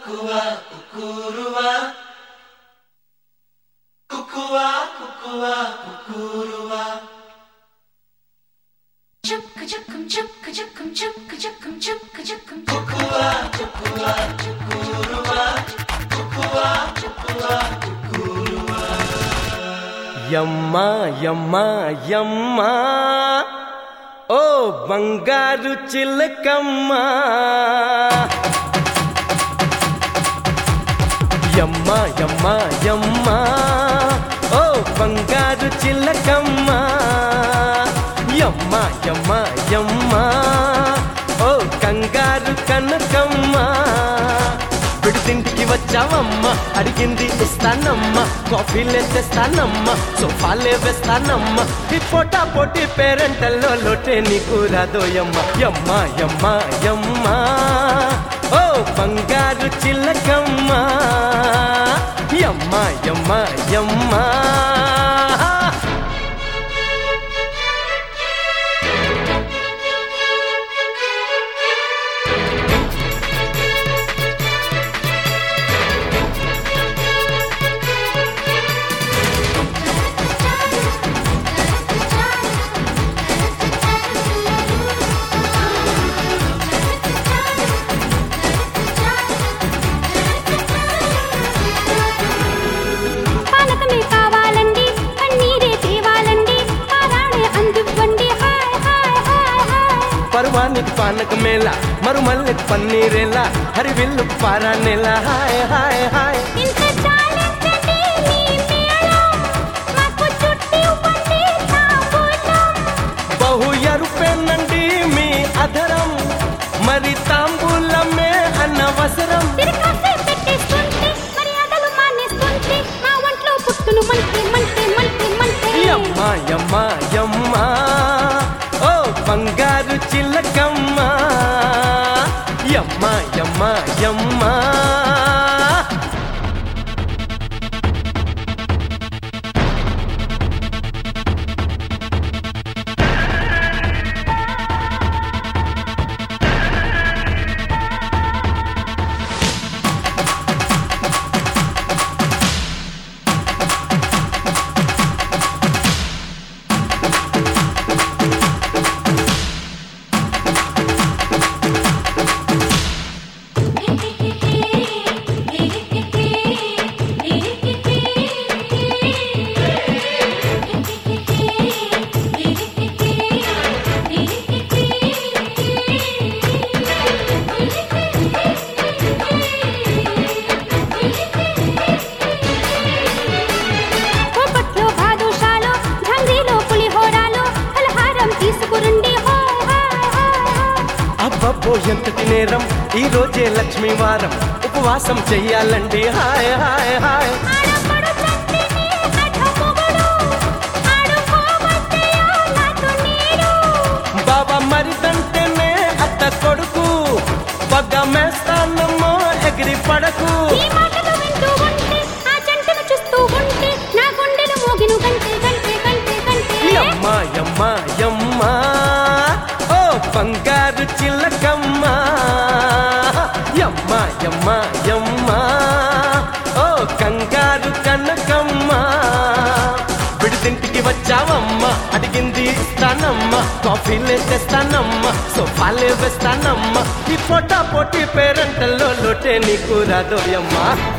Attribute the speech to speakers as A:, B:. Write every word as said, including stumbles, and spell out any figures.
A: కుకువా కుకురువా కుకువా కుకువా కుకురువా
B: చుక్ చుక్కం చుక్ చుక్కం చుక్ చుక్కం చుక్ చుక్కం
A: కుకువా కుకువా కుకురువా కుకువా కుకువా కుకురువా
C: యమ్మా యమ్మా యమ్మా ఓ బంగారు చిలకమ్మా యమ్మా యమ్మా యమ్మా ఓ బంగారు చిలకమ్మా యమ్మా యమ్మా యమ్మా ఓ కంగారు కనకమ్మా విడితింటికి వచ్చావమ్మా అడిగింది ఇస్తానమ్మా కాఫీలే తెస్తానమ్మా సోఫాలే వేస్తానమ్మా ఈ పోటా పోటీ పేరెంటల్లో లోటే నీకు రాదోయమ్మా యమ్మా యమ్మా యమ్మా ఓ బంగారు చిలకమ్మా యమ్మా యమ్మా యమ్మా పర్వానికి పానక మేళ మరుమల్లెకి పన్నీరేలా హరివిల్లు పారానేలా హాయ్ హాయ్ హాయ్ బహు ఎరుపేనండి మీ అధరం మరి తాంబూలమే అనవసరం యమ్మా యమ్మా యమ్మా ఓ బంగారు చిలకమ్మా యమ్మా యమ్మా యమ్మా అబ్బబ్బో ఎంతటి నేరం ఈ రోజే లక్ష్మీ వారం ఉపవాసం చెయ్యాలండి హాయ్ హాయ్ హాయ్ బాబా మరిదంటేనే అత్త కొడుకు పగ్గ మేస్తానమ్మో ఎగిరి పడకు యమ్మా యమ్మా యమ్మా ఓ బంగారు చిలకమ్మా యమ్మా యమ్మా యమ్మా ఓ కంగారు కనకమ్మా విడిదింటికి వచ్చావమ్మా అడిగింది ఇస్తానమ్మా కాఫీలే తెస్తానమ్మా సోఫాలే వేస్తానమ్మా ఈ పోటా పోటీ పేరెంటల్లో లోటే నీకు రాదోయమ్మా.